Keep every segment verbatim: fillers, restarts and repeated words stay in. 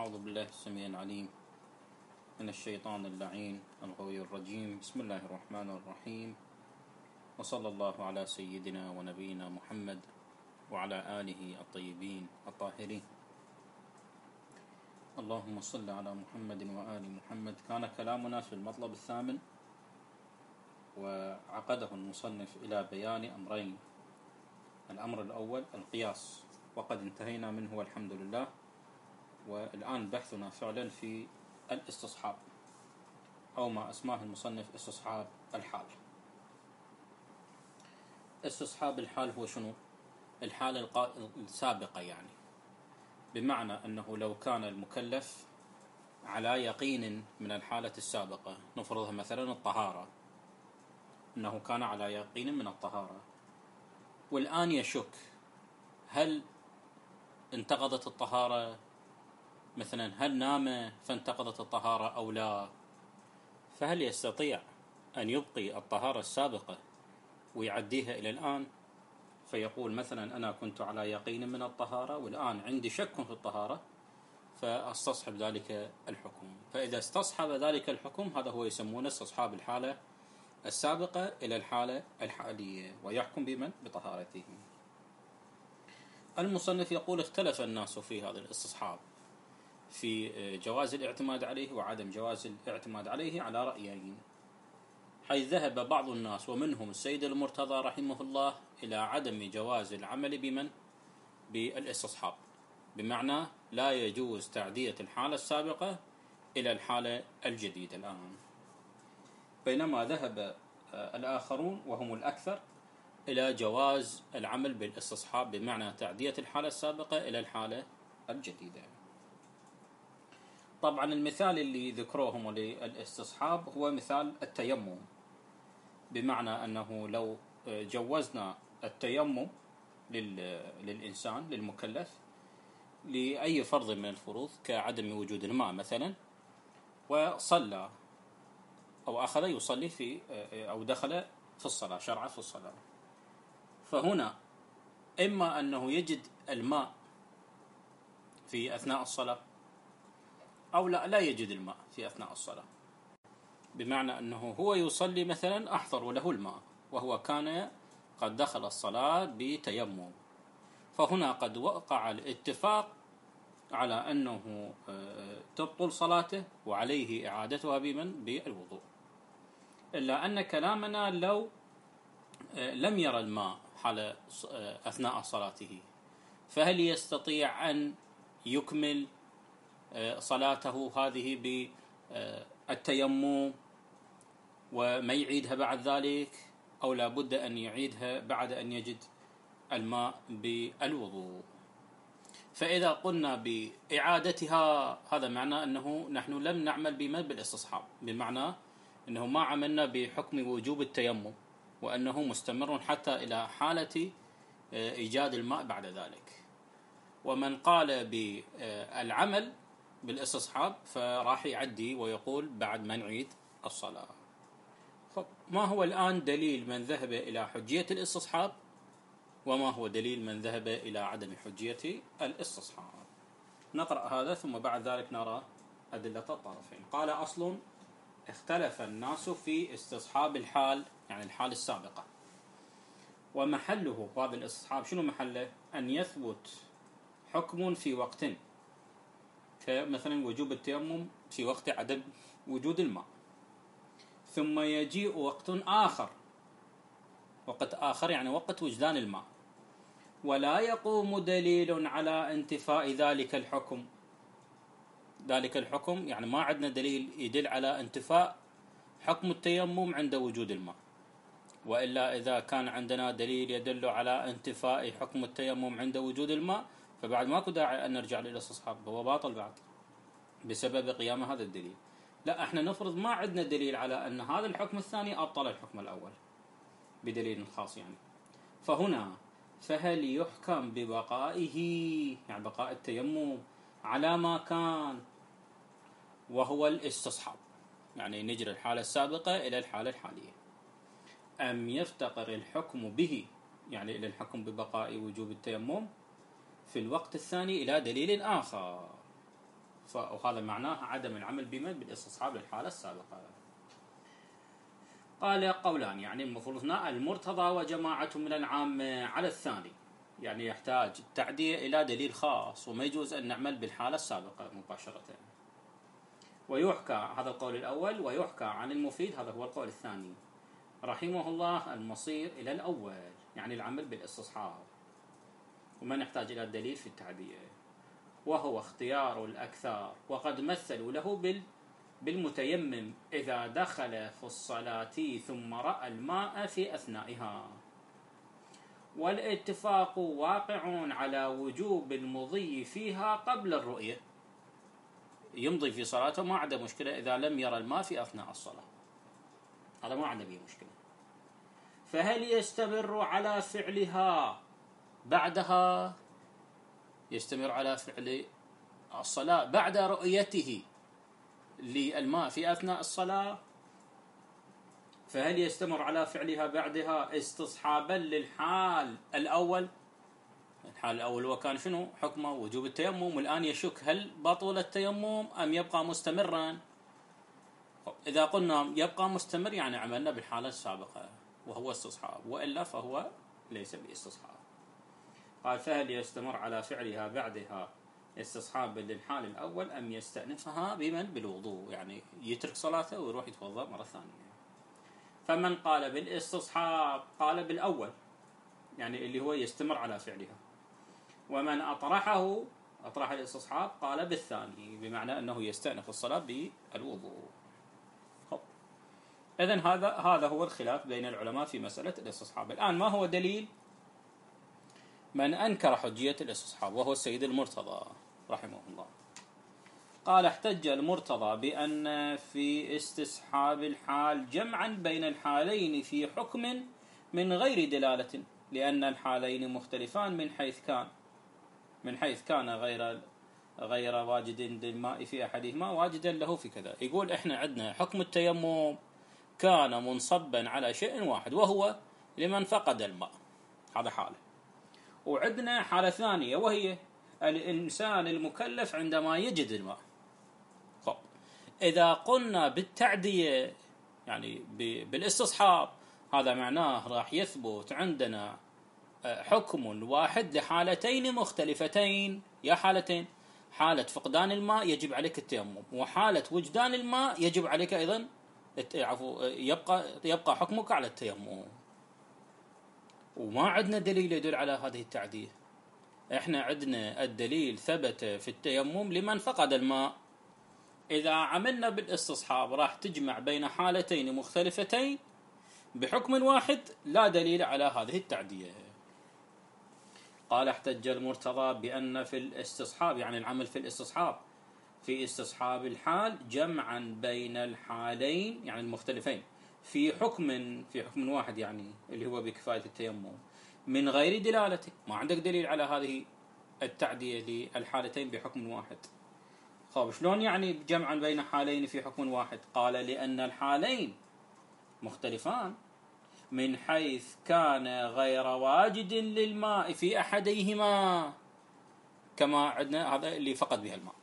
أعوذ بالله السميع العليم من الشيطان اللعين الغوي الرجيم. بسم الله الرحمن الرحيم، وصلى الله على سيدنا ونبينا محمد وعلى آله الطيبين الطاهرين. اللهم صل على محمد وآل محمد. كان كلامنا في المطلب الثامن، وعقده المصنف إلى بيان أمرين. الأمر الأول القياس، وقد انتهينا منه والحمد لله، والآن بحثنا فعلا في الاستصحاب، أو ما أسماه المصنف استصحاب الحال. استصحاب الحال هو شنو؟ الحال السابقة، يعني بمعنى أنه لو كان المكلف على يقين من الحالة السابقة، نفرضها مثلا الطهارة، أنه كان على يقين من الطهارة والآن يشك هل انتقضت الطهارة، مثلا هل نام فانتقضت الطهارة أو لا، فهل يستطيع أن يبقي الطهارة السابقة ويعديها إلى الآن؟ فيقول مثلا أنا كنت على يقين من الطهارة والآن عندي شك في الطهارة، فاستصحب ذلك الحكم. فإذا استصحب ذلك الحكم، هذا هو يسمونه استصحاب الحالة السابقة إلى الحالة الحالية، ويحكم بمن؟ بطهارته. المصنف يقول اختلف الناس في هذا الاستصحاب، في جواز الاعتماد عليه وعدم جواز الاعتماد عليه، على رأيين، حيث ذهب بعض الناس ومنهم السيد المرتضى رحمه الله إلى عدم جواز العمل بمن؟ بالاستصحاب، بمعنى لا يجوز تعدية الحالة السابقة إلى الحالة الجديدة الآن. بينما ذهب الآخرون وهم الأكثر إلى جواز العمل بالاستصحاب، بمعنى تعدية الحالة السابقة إلى الحالة الجديدة. طبعا المثال اللي ذكروهم للاستصحاب هو مثال التيمم، بمعنى أنه لو جوزنا التيمم للإنسان للمكلف لأي فرض من الفروض كعدم وجود الماء مثلا، وصلى أو أخذ يصلي في أو دخل في الصلاة، شرع في الصلاة، فهنا إما أنه يجد الماء في أثناء الصلاة، أو لا لا يجد الماء في أثناء الصلاة، بمعنى أنه هو يصلي مثلا أحضر له الماء وهو كان قد دخل الصلاة بتيمم، فهنا قد وقع الاتفاق على أنه تبطل صلاته وعليه إعادتها بمن؟ بالوضوء. إلا أن كلامنا لو لم يرى الماء حال أثناء صلاته، فهل يستطيع أن يكمل صلاته هذه بالتيمم وما يعيدها بعد ذلك، أو لا بد أن يعيدها بعد أن يجد الماء بالوضوء؟ فإذا قلنا بإعادتها، هذا معنى أنه نحن لم نعمل بما بالاستصحاب، بمعنى أنه ما عملنا بحكم وجوب التيمم، وأنه مستمر حتى إلى حالة إيجاد الماء بعد ذلك. ومن قال بالعمل بالاستصحاب فراح يعدي ويقول بعد ما نعيد الصلاة. ما هو الآن دليل من ذهب إلى حجية الاستصحاب، وما هو دليل من ذهب إلى عدم حجية الاستصحاب؟ نقرأ هذا ثم بعد ذلك نرى أدلة الطرفين. قال: أصل اختلف الناس في استصحاب الحال، يعني الحال السابقة، ومحله هذا الاستصحاب شنو محله؟ أن يثبت حكم في وقت، كمثلا وجوب التيمم في وقت عدم وجود الماء، ثم يجيء وقت آخر، وقت آخر يعني وقت وجدان الماء، ولا يقوم دليل على انتفاء ذلك الحكم. ذلك الحكم يعني ما عندنا دليل يدل على انتفاء حكم التيمم عند وجود الماء، وإلا إذا كان عندنا دليل يدل على انتفاء حكم التيمم عند وجود الماء، فبعد ماكو داعي أن نرجع للاستصحاب، هو باطل بعد بسبب قيام هذا الدليل. لا، احنا نفرض ما عندنا دليل على أن هذا الحكم الثاني أبطل الحكم الأول بدليل خاص، يعني فهنا فهل يحكم ببقائه، يعني بقاء التيمم على ما كان وهو الاستصحاب، يعني نجري الحالة السابقة إلى الحالة الحالية، أم يفتقر الحكم به، يعني إلى الحكم ببقاء وجوب التيمم في الوقت الثاني إلى دليل آخر؟ وهذا معناه عدم العمل بمن بالاستصحاب للحالة السابقة. قال قولان، يعني المفروض هنا المرتضى وجماعة من العامة على الثاني، يعني يحتاج التعدية إلى دليل خاص، وما يجوز أن نعمل بالحالة السابقة مباشرة. ويحكى هذا القول الأول، ويحكى عن المفيد هذا هو القول الثاني رحمه الله المصير إلى الأول، يعني العمل بالاستصحاب وما نحتاج إلى الدليل في التعدية، وهو اختيار الأكثر. وقد مثلوا له بال بالمتيمم إذا دخل في الصلاة ثم رأى الماء في أثنائها. والاتفاق واقع على وجوب المضي فيها قبل الرؤية، يمضي في صلاته ما عنده مشكلة إذا لم يرى الماء في أثناء الصلاة، هذا ما عنده به مشكلة. فهل يستمر على فعلها بعدها؟ يستمر على فعل الصلاة بعد رؤيته للماء في أثناء الصلاة؟ فهل يستمر على فعلها بعدها استصحابا للحال الأول؟ الحال الأول وكان شنو حكمه؟ وجوب التيمم، والآن يشك هل بطل التيمم أم يبقى مستمرا؟ إذا قلنا يبقى مستمر يعني عملنا بالحالة السابقة وهو استصحاب، وإلا فهو ليس باستصحاب. قال فهل يستمر على فعلها بعدها استصحابا للحال الأول أم يستأنفها بمن بالوضوء، يعني يترك صلاته ويروح يتوضأ مرة ثانية. فمن قال بالاستصحاب قال بالأول، يعني اللي هو يستمر على فعلها. ومن أطرحه أطرح الاستصحاب قال بالثاني، بمعنى أنه يستأنف الصلاة بالوضوء. إذن هذا هذا هو الخلاف بين العلماء في مسألة الاستصحاب. الآن ما هو دليل من أنكر حجية الاستصحاب وهو السيد المرتضى رحمه الله؟ قال احتج المرتضى بأن في استصحاب الحال جمعا بين الحالين في حكم من غير دلالة، لأن الحالين مختلفان من حيث كان من حيث كان غير غير واجد للماء في أحدهما واجدا له في كذا. يقول احنا عندنا حكم التيمم كان منصبا على شيء واحد وهو لمن فقد الماء، هذا حاله. وعندنا حالة ثانية وهي الإنسان المكلف عندما يجد الماء. خب إذا قلنا بالتعدية يعني بالاستصحاب، هذا معناه راح يثبت عندنا حكم واحد لحالتين مختلفتين. يا حالتين، حالة فقدان الماء يجب عليك التيمم، وحالة وجدان الماء يجب عليك أيضا يبقى يبقى حكمك على التيمم. وما عندنا دليل يدل على هذه التعدية. احنا عندنا الدليل ثبت في التيمم لمن فقد الماء. إذا عملنا بالاستصحاب راح تجمع بين حالتين مختلفتين بحكم واحد، لا دليل على هذه التعدية. قال احتج المرتضى بأن في الاستصحاب، يعني العمل في الاستصحاب في استصحاب الحال جمعا بين الحالين يعني المختلفين في حكم في حكم واحد، يعني اللي هو بكفاية التيمم من غير دلالة. ما عندك دليل على هذه التعدية للحالتين بحكم واحد. طيب شلون يعني جمعا بين حالين في حكم واحد؟ قال لأن الحالين مختلفان من حيث كان غير واجد للماء في أحديهما، كما عندنا هذا اللي فقد بها الماء،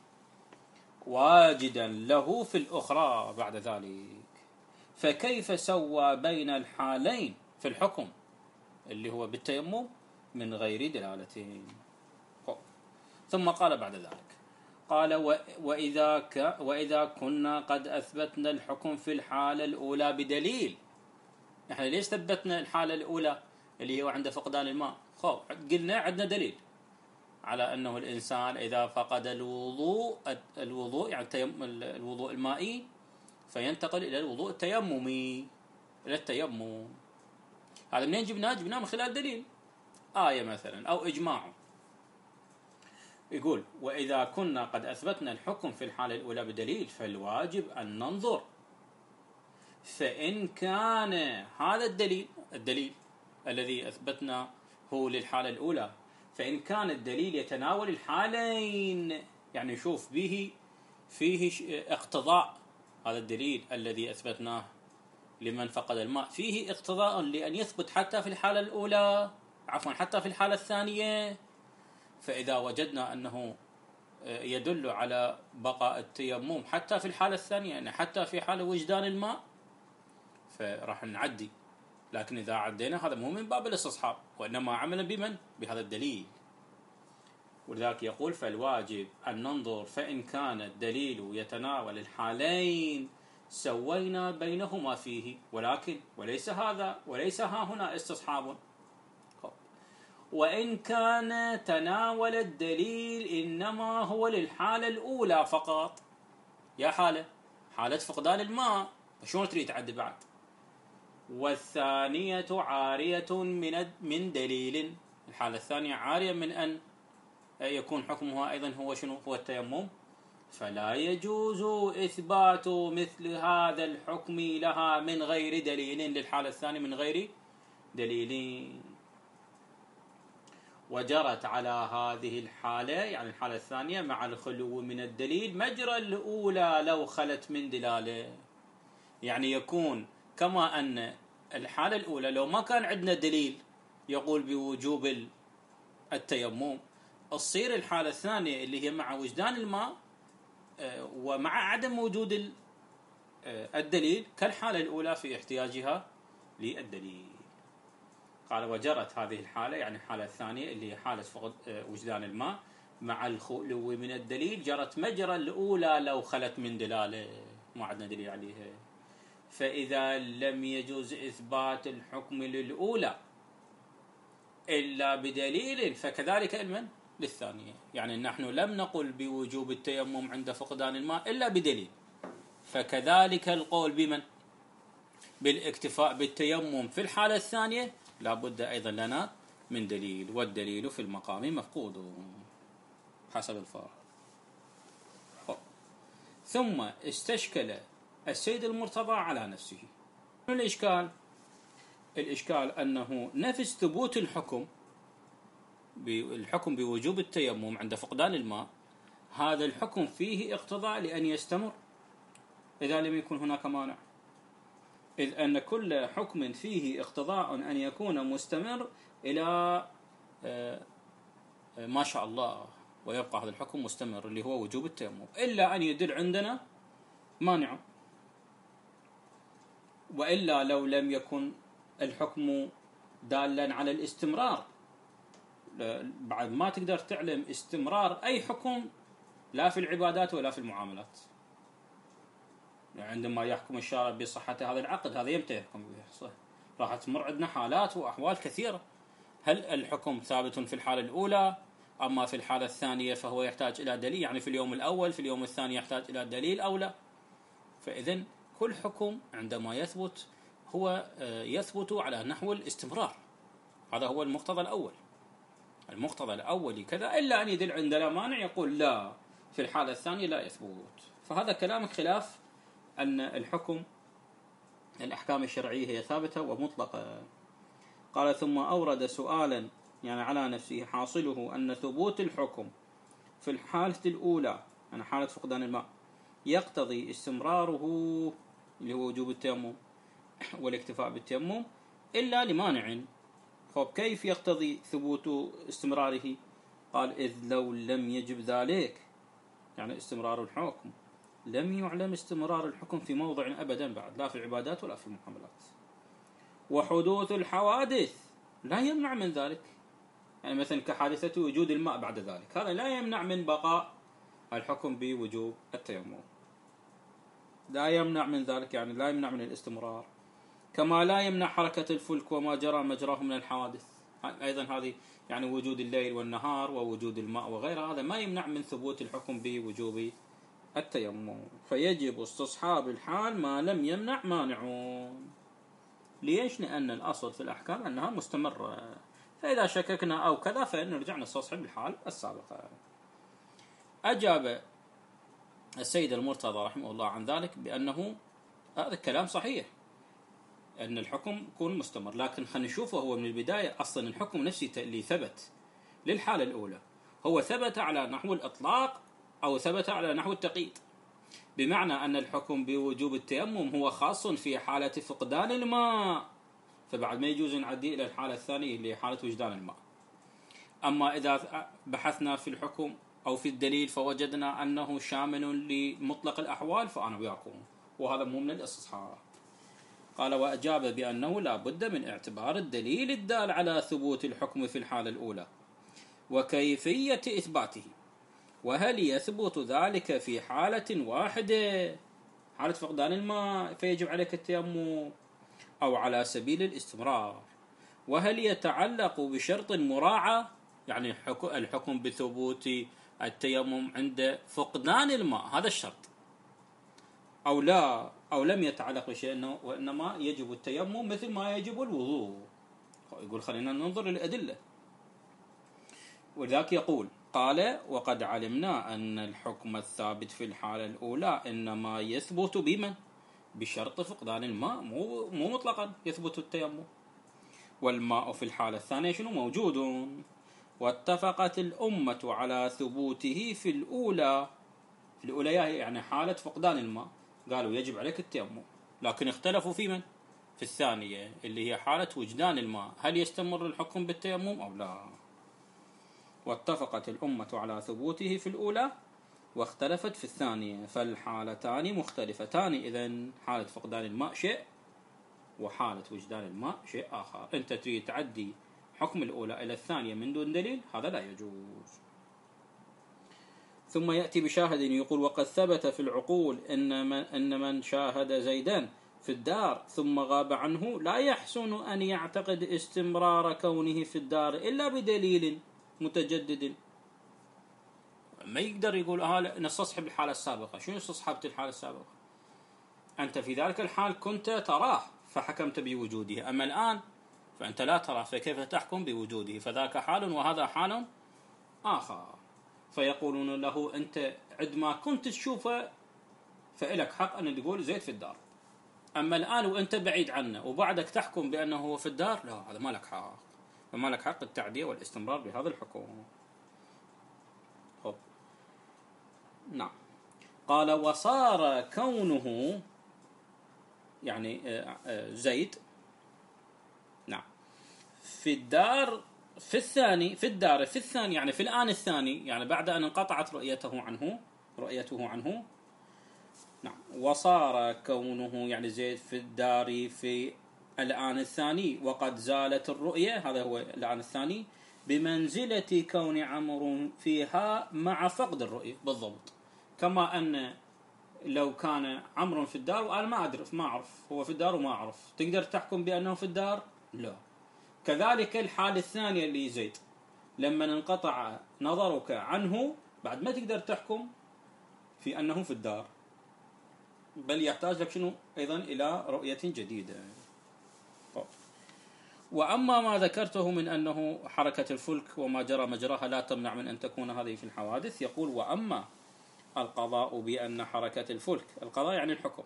واجدا له في الأخرى بعد ذلك. فكيف سوى بين الحالين في الحكم اللي هو بالتيمم من غير دلالة؟ ثم قال بعد ذلك، قال وإذا, ك وإذا كنا قد أثبتنا الحكم في الحالة الأولى بدليل. نحن ليش ثبتنا الحالة الأولى اللي هو عند فقدان الماء؟ خب قلنا عندنا دليل على أنه الإنسان إذا فقد الوضوء الوضوء يعني الوضوء المائي فينتقل إلى الوضوء التيممي إلى التيمم. هذا منين جبناه؟ جبناه من خلال دليل، آية مثلا أو إجماع. يقول وإذا كنا قد أثبتنا الحكم في الحالة الأولى بدليل فالواجب أن ننظر، فإن كان هذا الدليل الدليل الذي أثبتنا هو للحالة الأولى، فإن كان الدليل يتناول الحالين، يعني نشوف به فيه اقتضاء، هذا الدليل الذي أثبتناه لمن فقد الماء فيه اقتضاء لأن يثبت حتى في الحالة الأولى عفوا حتى في الحالة الثانية. فإذا وجدنا أنه يدل على بقاء التيمم حتى في الحالة الثانية، يعني حتى في حالة وجدان الماء فراح نعدي، لكن إذا عدينا هذا مو من باب الاستصحاب، وإنما عملا بمن؟ بهذا الدليل. ولذلك يقول فالواجب أن ننظر فإن كان الدليل يتناول الحالين سوينا بينهما فيه، ولكن وليس هذا وليس ها هنا استصحاب. وإن كان تناول الدليل إنما هو للحالة الأولى فقط، يا حالة حالة فقدان الماء، شلون تريد تعد بعد؟ والثانية عارية من من دليل، الحالة الثانية عارية من أن يكون حكمها أيضا هو شنو؟ هو التيمم، فلا يجوز إثبات مثل هذا الحكم لها من غير دليل، للحالة الثانية من غير دليل. وجرت على هذه الحالة، يعني الحالة الثانية مع الخلو من الدليل، مجرى الأولى لو خلت من دلالة، يعني يكون كما أن الحالة الأولى لو ما كان عندنا دليل يقول بوجوب التيمم، تصير الحالة الثانية اللي هي مع وجدان الماء ومع عدم وجود الدليل كالحالة الأولى في احتياجها للدليل. قال وجرت هذه الحالة، يعني الحالة الثانية اللي هي حالة فقد وجدان الماء مع الخلو من الدليل، جرت مجرى الأولى لو خلت من دلالة، ما عندنا دليل عليها. فإذا لم يجوز إثبات الحكم للأولى إلا بدليل فكذلك المن للثانية، يعني نحن لم نقل بوجوب التيمم عند فقدان الماء إلا بدليل، فكذلك القول بمن؟ بالاكتفاء بالتيمم في الحالة الثانية لا بد أيضا لنا من دليل، والدليل في المقام مفقود حسب الفارق. ثم استشكل السيد المرتضى على نفسه. الإشكال الإشكال أنه نفس ثبوت الحكم بالحكم بوجوب التيمم عند فقدان الماء، هذا الحكم فيه اقتضاء لأن يستمر إذا لم يكن هناك مانع، إذ أن كل حكم فيه اقتضاء أن يكون مستمر إلى ما شاء الله، ويبقى هذا الحكم مستمر اللي هو وجوب التيمم، إلا أن يدل عندنا مانع، وإلا لو لم يكن الحكم دالا على الاستمرار، بعد ما تقدر تعلم استمرار أي حكم لا في العبادات ولا في المعاملات. يعني عندما يحكم الشارع بصحة هذا العقد، هذا يمتى يحكم به؟ راح تمر عندنا حالات وأحوال كثيرة، هل الحكم ثابت في الحالة الأولى؟ أما في الحالة الثانية فهو يحتاج إلى دليل، يعني في اليوم الأول في اليوم الثاني يحتاج إلى دليل أو لا؟ فإذن كل حكم عندما يثبت هو يثبت على نحو الاستمرار، هذا هو المقتضى الأول. المقتضى الأول كذا، إلا أن يدل عندنا مانع يقول لا في الحالة الثانية لا يثبت. فهذا كلامك خلاف أن الحكم الأحكام الشرعية هي ثابتة ومطلقة. قال ثم أورد سؤالا يعني على نفسه حاصله أن ثبوت الحكم في الحالة الأولى، يعني حالة فقدان الماء، يقتضي استمراره اللي هو وجوب التيمم والاكتفاء بالتيمم إلا لمانع. طيب كيف يقتضي ثبوت استمراره؟ قال إذ لو لم يجب ذلك، يعني استمرار الحكم، لم يعلم استمرار الحكم في موضع أبدا بعد، لا في العبادات ولا في المعاملات. وحدوث الحوادث لا يمنع من ذلك، يعني مثلا كحادثة وجود الماء بعد ذلك، هذا لا يمنع من بقاء الحكم بوجوب التيمم، لا يمنع من ذلك، يعني لا يمنع من الاستمرار. كما لا يمنع حركة الفلك وما جرى مجراه من الحوادث، أيضا هذه يعني وجود الليل والنهار ووجود الماء وغيرها، هذا ما يمنع من ثبوت الحكم بوجوب التيمم. فيجب استصحاب الحال ما لم يمنع مانعون. ليش؟ لأن الأصل في الأحكام أنها مستمرة، فإذا شككنا أو كذا فنرجع نستصحب الحال السابقة. أجاب السيد المرتضى رحمه الله عن ذلك بأنه هذا الكلام صحيح، أن الحكم يكون مستمر، لكن خلينا نشوفه هو من البداية. أصلا الحكم نفسه اللي ثبت للحالة الأولى هو ثبت على نحو الإطلاق أو ثبت على نحو التقييد، بمعنى أن الحكم بوجوب التيمم هو خاص في حالة فقدان الماء، فبعد ما يجوز نعدي إلى الحالة الثانية اللي هي حالة وجدان الماء. أما إذا بحثنا في الحكم أو في الدليل فوجدنا أنه شامل لمطلق الأحوال فأنا وياكم، وهذا مو من الاستصحاب. قال وأجاب بأنه لا بد من اعتبار الدليل الدال على ثبوت الحكم في الحالة الأولى وكيفية إثباته، وهل يثبت ذلك في حالة واحدة حالة فقدان الماء فيجب عليك التيمم، أو على سبيل الاستمرار، وهل يتعلق بشرط مراعى يعني الحكم بثبوت التيمم عند فقدان الماء هذا الشرط، أو لا، أو لم يتعلق بشيء وإنما يجب التيمم مثل ما يجب الوضوء. يقول خلينا ننظر للأدلة. ولذلك يقول قال وقد علمنا أن الحكم الثابت في الحالة الأولى إنما يثبت بمن؟ بشرط فقدان الماء، مو مو مطلقا يثبت التيمم. والماء في الحالة الثانية شنو؟ موجود. واتفقت الأمة على ثبوته في الأولى، في الأولى يعني حالة فقدان الماء قالوا يجب عليك التيمم، لكن اختلفوا في من؟ في الثانية اللي هي حالة وجدان الماء، هل يستمر الحكم بالتيمم أو لا؟ واتفقت الأمة على ثبوته في الأولى واختلفت في الثانية، فالحالتان مختلفتان. إذن حالة فقدان الماء شيء وحالة وجدان الماء شيء آخر. أنت تريد تعدي حكم الأولى إلى الثانية من دون دليل، هذا لا يجوز. ثم يأتي بشاهد يقول وقد ثبت في العقول إن من, إن من شاهد زيدان في الدار ثم غاب عنه لا يحسن أن يعتقد استمرار كونه في الدار إلا بدليل متجدد. ما يقدر يقول هذا نستصحب الحالة السابقة. شنو استصحبت الحالة السابقة؟ أنت في ذلك الحال كنت تراه فحكمت بوجوده، أما الآن فأنت لا تراه فكيف تحكم بوجوده؟ فذاك حال وهذا حال آخر. فيقولون له أنت عندما كنت تشوفه فإلك حق أن تقول زيد في الدار، أما الآن وأنت بعيد عنه وبعدك تحكم بأنه هو في الدار، لا، هذا ما لك حق، فما لك حق التعدية والاستمرار بهذا الحكم. خب. نعم. قال وصار كونه يعني زيد نعم في الدار في الثاني في الدار في الثاني يعني في الآن الثاني، يعني بعد أن انقطعت رؤيته عنه رؤيته عنه نعم. وصار كونه يعني زيد في الدار في الآن الثاني وقد زالت الرؤية، هذا هو الآن الثاني، بمنزلة كون عمرو فيها مع فقد الرؤية بالضبط. كما أن لو كان عمرو في الدار وأنا ما أدري ما أعرف هو في الدار وما أعرف، تقدر تحكم بأنه في الدار؟ لا. كذلك الحالة الثانية اللي زيد لما انقطع نظرك عنه بعد ما تقدر تحكم في أنه في الدار، بل يحتاج لك شنو أيضا إلى رؤية جديدة. طب. وأما ما ذكرته من أنه حركة الفلك وما جرى مجراها لا تمنع من أن تكون هذه في الحوادث، يقول وأما القضاء بأن حركة الفلك، القضاء يعني الحكم،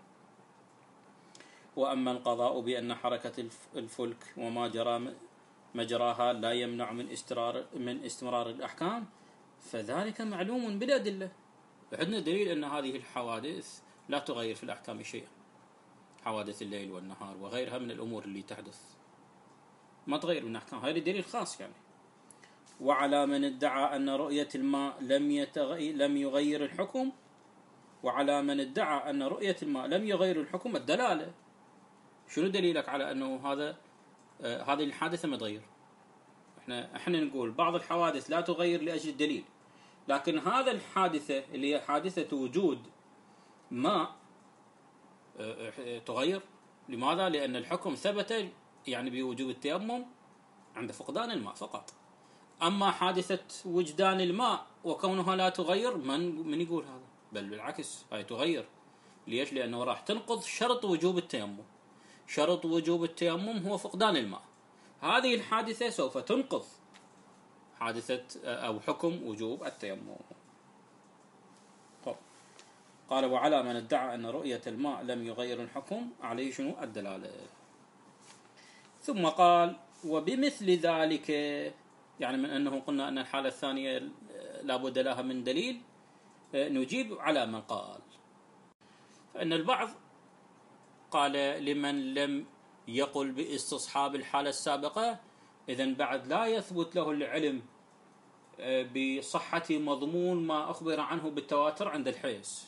وأما القضاء بأن حركة الفلك وما جرى مجراها لا يمنع من استمرار من استمرار الأحكام فذلك معلوم بالأدلة. عندنا دليل أن هذه الحوادث لا تغير في الأحكام شيئا، حوادث الليل والنهار وغيرها من الأمور اللي تحدث ما تغير من الأحكام، هذا دليل خاص يعني. وعلى من ادعى أن رؤية الماء لم يتغير لم يغير الحكم، وعلى من ادعى أن رؤية الماء لم يغير الحكم الدلالة. شنو دليلك على أنه هذا آه هذه الحادثة ما تغير؟ احنا احنا نقول بعض الحوادث لا تغير لأجل الدليل، لكن هذا الحادثة اللي هي حادثة وجود ماء آه تغير. لماذا؟ لأن الحكم ثبت يعني بوجوب التيمم عند فقدان الماء فقط. أما حادثة وجدان الماء وكونها لا تغير، من من يقول هذا؟ بل بالعكس هاي تغير. ليش؟ لأنه راح تنقض شرط وجوب التيمم. شرط وجوب التيمم هو فقدان الماء، هذه الحادثة سوف تنقض حادثة أو حكم وجوب التيمم. طب. قال وعلى من ادعى أن رؤية الماء لم يغير الحكم عليه شنو الدلالة. ثم قال وبمثل ذلك، يعني من أنه قلنا أن الحالة الثانية لا بد لها من دليل، نجيب على من قال. فإن البعض قال لمن لم يقل باستصحاب الحالة السابقة إذن بعد لا يثبت له العلم بصحة مضمون ما أخبر عنه بالتواتر عند الحيس.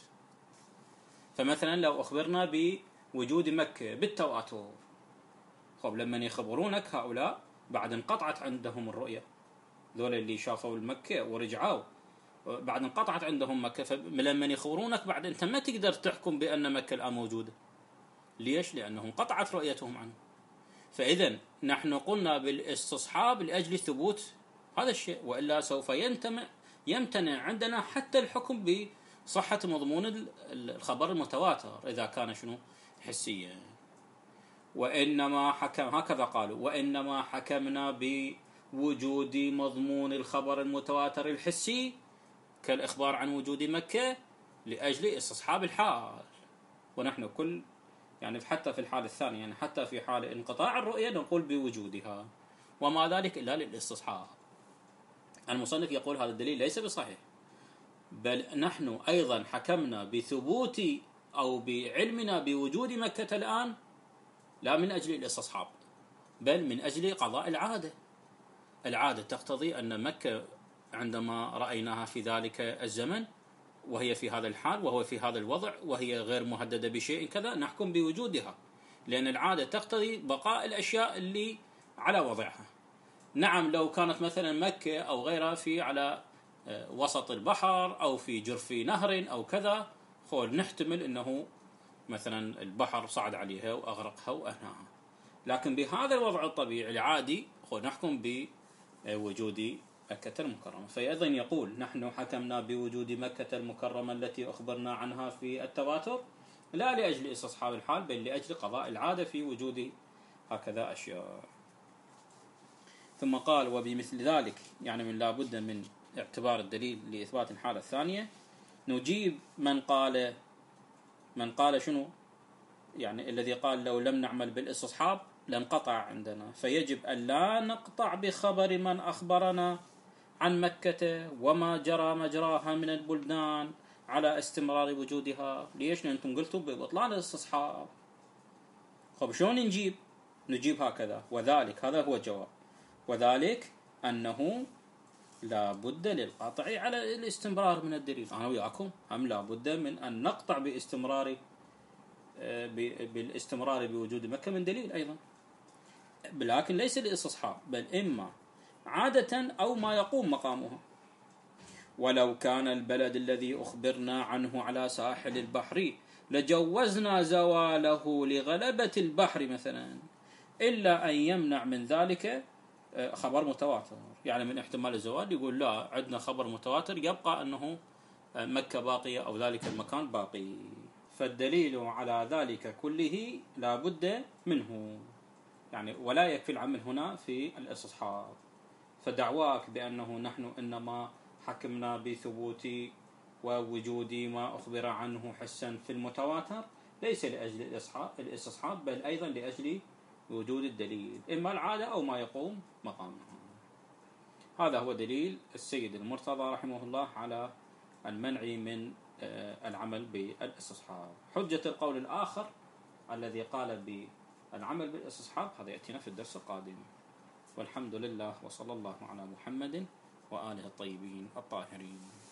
فمثلا لو أخبرنا بوجود مكة بالتواتر، خب لما يخبرونك هؤلاء بعد انقطعت عندهم الرؤية، ذول اللي شافوا المكة ورجعوا بعد انقطعت عندهم مكة، فلما يخبرونك بعد أنت ما تقدر تحكم بأن مكة الآن موجودة. ليش؟ لأنه انقطعت رؤيتهم عنه. فإذا نحن قلنا بالاستصحاب لأجل ثبوت هذا الشيء، وإلا سوف ينتمع يمتنع عندنا حتى الحكم بصحة مضمون الخبر المتواتر إذا كان شنو حسيا. وإنما حكم هكذا قالوا، وإنما حكمنا بوجود مضمون الخبر المتواتر الحسي كالإخبار عن وجود مكة لأجل استصحاب الحال. ونحن كل يعني حتى في الحالة الثانية، يعني حتى في حال انقطاع الرؤية نقول بوجودها، وما ذلك إلا للاستصحاب. المصنف يقول هذا الدليل ليس بصحيح، بل نحن أيضا حكمنا بثبوت أو بعلمنا بوجود مكة الآن لا من أجل الاستصحاب، بل من أجل قضاء العادة. العادة تقتضي أن مكة عندما رأيناها في ذلك الزمن وهي في هذا الحال وهو في هذا الوضع وهي غير مهددة بشيء كذا، نحكم بوجودها، لأن العادة تقتضي بقاء الأشياء اللي على وضعها. نعم لو كانت مثلا مكة أو غيرها في على وسط البحر أو في جرف نهر أو كذا، فول نحتمل أنه مثلا البحر صعد عليها وأغرقها وأهناها، لكن بهذا الوضع الطبيعي العادي نحكم بوجود مكة المكرمة. فأيضا يقول نحن حكمنا بوجود مكة المكرمة التي أخبرنا عنها في التواتر لا لأجل استصحاب الحال، بل لأجل قضاء العادة في وجود هكذا أشياء. ثم قال وبمثل ذلك، يعني من لا بد من اعتبار الدليل لإثبات الحالة الثانية، نجيب من قال من قال شنو يعني الذي قال لو لم نعمل بالاستصحاب لانقطع عندنا، فيجب أن لا نقطع بخبر من أخبرنا عن مكة وما جرى مجراها من البلدان على استمرار وجودها. ليش؟ لأنتم قلتوا ببطلان الاستصحاب. طب شلون نجيب؟ نجيب هكذا، وذلك هذا هو الجواب، وذلك أنه لا بد للقطع على الاستمرار من الدليل. أنا وياكم هم لا بد من أن نقطع باستمرار بالاستمرار بوجود مكة من دليل أيضا، لكن ليس الاستصحاب، بل إما عادة أو ما يقوم مقامها. ولو كان البلد الذي أخبرنا عنه على ساحل البحر لجوزنا زواله لغلبة البحر مثلا، إلا أن يمنع من ذلك خبر متواتر. يعني من احتمال الزوال يقول لا، عندنا خبر متواتر يبقى أنه مكة باقية أو ذلك المكان باقي. فالدليل على ذلك كله لا بد منه، يعني ولا يكفي العمل هنا في الاستصحاب. فدعواك بأنه نحن إنما حكمنا بثبوت ووجود ما أخبر عنه حسا في المتواتر ليس لأجل الاستصحاب، بل أيضا لأجل وجود الدليل، إما العادة أو ما يقوم مقامها. هذا هو دليل السيد المرتضى رحمه الله على المنع من العمل بالاستصحاب. حجة القول الآخر الذي قال بالعمل بالاستصحاب هذا يأتينا في الدرس القادم. والحمد لله، وصلى الله على محمد وآله الطيبين الطاهرين.